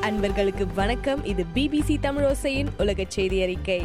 அன்பர்களுக்கு வணக்கம். இது BBC தமிழோசையின் உலக செய்தி அறிக்கை.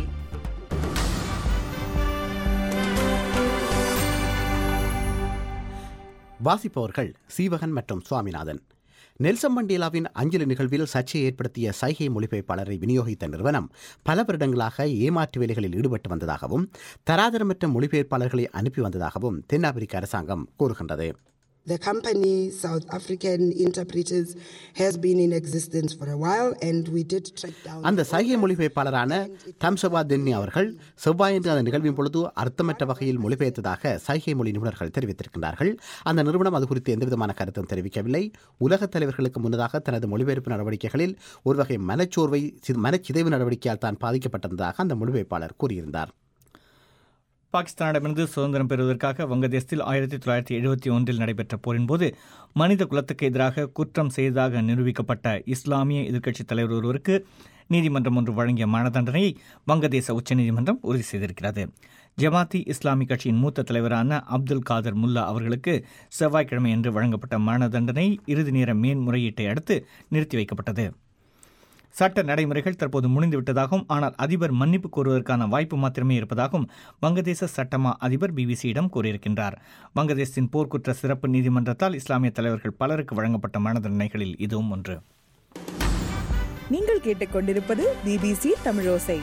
வாசிப்பவர்கள் சீவகன் மற்றும் சுவாமிநாதன். நெல்சன் மண்டேலாவின் அஞ்சலி நிகழ்வில் சர்ச்சையை ஏற்படுத்திய சைகை மொழிபெயர்ப்பாளரை விநியோகித்த நிறுவனம் பல வருடங்களாக ஏமாற்று வேலைகளில் ஈடுபட்டு வந்ததாகவும் தராதரமற்ற மொழிபெயர்ப்பாளர்களை அனுப்பி வந்ததாகவும் தென்னாப்பிரிக்க அரசாங்கம் கூறுகின்றது. The company, South African Interpreters, has been in existence for a while and we did track down... அந்த சைகை மொழிபெயர்ப்பாளரான தம்சபா தென்னி அவர்கள் செவ்வாயன்று அந்த நிகழ்வின் பொழுது அர்த்தமற்ற வகையில் மொழிபெயர்த்ததாக சைகை மொழி நிபுணர்கள் தெரிவித்திருக்கிறார்கள். அந்த நிறுவனம் அது குறித்து எந்தவிதமான கருத்தும் தெரிவிக்கவில்லை. உலகத் தலைவர்களுக்கு முன்னதாக தனது மொழிபெயர்ப்பு நடவடிக்கைகளில் ஒரு வகை மனச்சிதைவு நடவடிக்கையால் தான் பாதிக்கப்பட்டிருந்ததாக அந்த மொழிபெயர்ப்பாளர் கூறியிருந்தார். பாகிஸ்தானிடமிருந்து சுதந்திரம் பெறுவதற்காக வங்கதேசத்தில் 1971 நடைபெற்ற போரின் போது மனித குலத்துக்கு எதிராக குற்றம் செய்ததாக நிரூபிக்கப்பட்ட இஸ்லாமிய எதிர்க்கட்சித் தலைவர் ஒருவருக்கு நீதிமன்றம் ஒன்று வழங்கிய மரண தண்டனையை வங்கதேச உச்சநீதிமன்றம் உறுதி செய்திருக்கிறது. ஜமாத்தி இஸ்லாமி கட்சியின் மூத்த தலைவரான அப்துல் காதர் முல்லா அவர்களுக்கு செவ்வாய்க்கிழமை அன்று வழங்கப்பட்ட மரண தண்டனை இறுதி நேர மேன்முறையீட்டை அடுத்து நிறுத்தி வைக்கப்பட்டது. சட்ட நடைமுறைகள் தற்போது முடிந்துவிட்டதாகவும் ஆனால் அதிபர் மன்னிப்பு கோருவதற்கான வாய்ப்பு மாத்திரமே இருப்பதாகவும் வங்கதேச சட்டமா அதிபர் பிபிசியிடம் கூறியிருக்கின்றார். வங்கதேசத்தின் போர்க்குற்ற சிறப்பு நீதிமன்றத்தால் இஸ்லாமிய தலைவர்கள் பலருக்கு வழங்கப்பட்ட மரண தண்டனைகளில் இதுவும் ஒன்று. நீங்கள் கேட்டுக்கொண்டிருப்பது BBC தமிழோசை.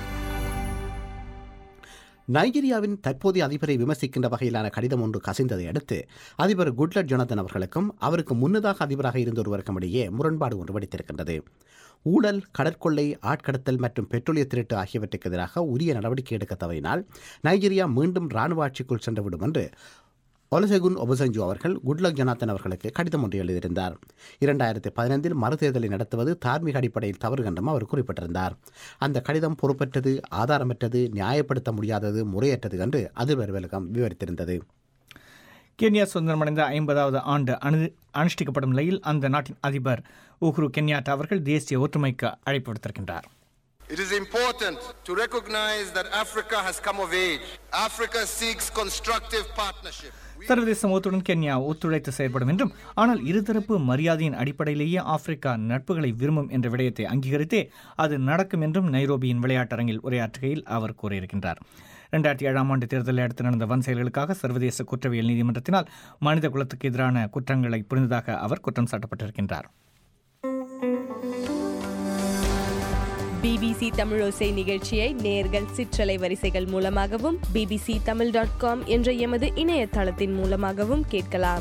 நைஜீரியாவின் தற்போதைய அதிபரை விமர்சிக்கின்ற வகையிலான கடிதம் ஒன்று கசிந்ததை அடுத்து அதிபர் குட்லக் ஜொனத்தன் அவர்களுக்கும் அவருக்கு முன்னதாக அதிபராக இருந்த ஒருவருக்கும் இடையே முரண்பாடு ஒன்று வெடித்திருக்கின்றது. ஊழல், கடற்கொள்ளை, ஆட்கடத்தல் மற்றும் பெட்ரோலிய திருட்டு ஆகியவற்றுக்கு எதிராக உரிய நடவடிக்கை எடுக்க தவறினால் நைஜீரியா மீண்டும் இராணுவ ஆட்சிக்குள் சென்றுவிடும் என்று ஒலசெகுன் ஒபசஞ்சு அவர்கள் குட்லக் ஜொனாத்தன் அவர்களுக்கு கடிதம் ஒன்று எழுதியிருந்தார். 2015 மறுதேர்தலை நடத்துவது தார்மீக அடிப்படையில் தவறு என்றும் அவர் குறிப்பிட்டிருந்தார். அந்த கடிதம் பொறுப்பற்றது, ஆதாரமற்றது, நியாயப்படுத்த முடியாதது, முறையற்றது என்று அதிபர் அலுவலகம் விவரித்திருந்தது. கென்யா சுதந்திரமடைந்த 50வது ஆண்டு அனுஷ்டிக்கப்படும் நிலையில் அந்த நாட்டின் அதிபர் உஹுரு கென்யாட்டா அவர்கள் தேசிய ஒற்றுமைக்கு அழைப்பு விடுத்திருக்கின்றார். It is important to recognize that Africa has come of age. Africa seeks constructive partnership. சர்வதேச சமூகத்துடன் கென்யா ஒத்துழைத்து செயல்படும் என்றும் ஆனால் இருதரப்பு மரியாதையின் அடிப்படையிலேயே ஆப்பிரிக்கா நட்புகளை விரும்பும் என்ற விடயத்தை அங்கீகரித்தே அது நடக்கும் என்றும் நைரோபியின் விளையாட்டரங்கில் உரையாற்றுகையில் அவர் கூறியிருக்கின்றார். 2007 ஆண்டு தேர்தலை அடுத்து நடந்த வன் செயல்களுக்காக சர்வதேச குற்றவியல் நீதிமன்றத்தினால் மனித குலத்துக்கு எதிரான குற்றங்களை புரிந்ததாக அவர் குற்றம் சாட்டப்பட்டிருக்கின்றார். BBC தமிழோசை நிகழ்ச்சியை நேர்கள் சிற்றலை வரிசைகள் மூலமாகவும் bbctamil.com என்ற எமது இணையதளத்தின் மூலமாகவும் கேட்கலாம்.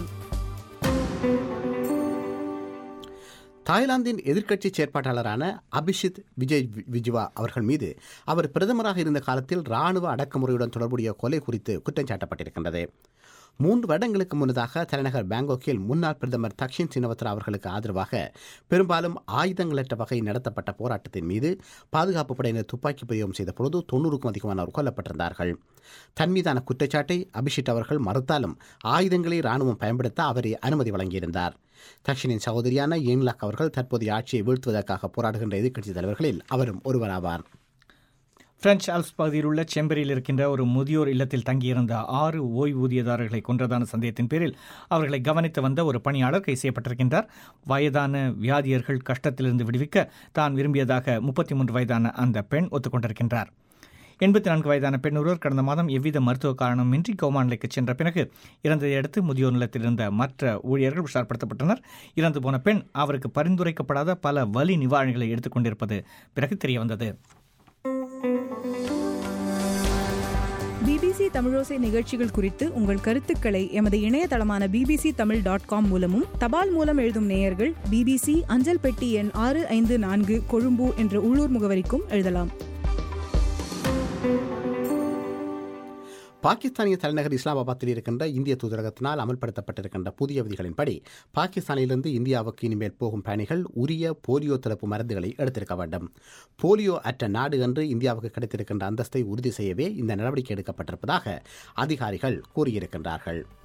தாய்லாந்தின் எதிர்க்கட்சி செயற்பாட்டாளரான அபிஷித் விஜய்விஜுவா அவர்கள் மீது அவர் பிரதமராக இருந்த காலத்தில் இராணுவ அடக்குமுறையுடன் தொடர்புடைய கொலை குறித்து குற்றம் சாட்டப்பட்டிருக்கின்றது. 3 வருடங்களுக்கு முன்னதாக தலைநகர் பாங்காக்கில் முன்னாள் பிரதமர் தக்ஷின் சினவத்ரா அவர்களுக்கு ஆதரவாக பெரும்பாலும் ஆயுதங்களற்ற வகை நடத்தப்பட்ட போராட்டத்தின் மீது பாதுகாப்பு படையினர் துப்பாக்கி பிரயோகம் செய்த பொழுது 90க்கும் அதிகமானோர் கொல்லப்பட்டிருந்தார்கள். தன் மீதான குற்றச்சாட்டை அபிஷித் அவர்கள் மறுத்தாலும் ஆயுதங்களை இராணுவம் பயன்படுத்த அவரை அனுமதி வழங்கியிருந்தார். தக்ஷினின் சகோதரியான யேங்லாக் அவர்கள் தற்போதைய ஆட்சியை வீழ்த்துவதற்காக போராடுகின்ற எதிர்க்கட்சித் தலைவர்களில் அவரும் ஒருவராவார். பிரெஞ்சு ஆல்ப்ஸ் பகுதியில் உள்ள செம்பரியில் இருக்கின்ற ஒரு முதியோர் இல்லத்தில் தங்கியிருந்த 6 ஓய்வூதியதாரர்களை கொன்றதான சந்தேகத்தின் பேரில் அவர்களை கவனித்து வந்த ஒரு பணியாளர் கைது செய்யப்பட்டிருக்கின்றார். வயதான வியாதியர்கள் கஷ்டத்திலிருந்து விடுவிக்க தான் விரும்பியதாக 33 வயதான அந்த பெண் ஒத்துக்கொண்டிருக்கின்றார். 84 வயதான பெண் ஒருவர் கடந்த மாதம் எவ்வித மருத்துவ காரணமின்றி கோமா நிலைக்கு சென்ற பிறகு இறந்ததை அடுத்து முதியோர் நிலத்தில் இருந்த மற்ற ஊழியர்கள் உஷார்படுத்தப்பட்டனர். இறந்து போன பெண் அவருக்கு பரிந்துரைக்கப்படாத பல வலி நிவாரணிகளை எடுத்துக்கொண்டிருப்பது பிறகு தெரியவந்தது. BBC தமிழோசை நிகழ்ச்சிகள் குறித்து உங்கள் கருத்துக்களை எமது இணையதளமான bbctamil.com மூலமும் தபால் மூலம் எழுதும் நேயர்கள் BBC அஞ்சல் பெட்டி எண் 654 கொழும்பு என்ற உள்ளூர் முகவரிக்கும் எழுதலாம். பாகிஸ்தானிய தலைநகர் இஸ்லாமாபாத்தில் இருக்கின்ற இந்திய தூதரகத்தினால் அமல்படுத்தப்பட்டிருக்கின்ற புதிய விதிகளின்படி பாகிஸ்தானிலிருந்து இந்தியாவுக்கு இனிமேல் போகும் பயணிகள் உரிய போலியோ தடுப்பு மருந்துகளை எடுத்திருக்க வேண்டும். போலியோ அற்ற நாடு என்று இந்தியாவுக்கு கிடைத்திருக்கின்ற அந்தஸ்தை உறுதி செய்யவே இந்த நடவடிக்கை எடுக்கப்பட்டிருப்பதாக அதிகாரிகள் கூறியிருக்கின்றார்கள்.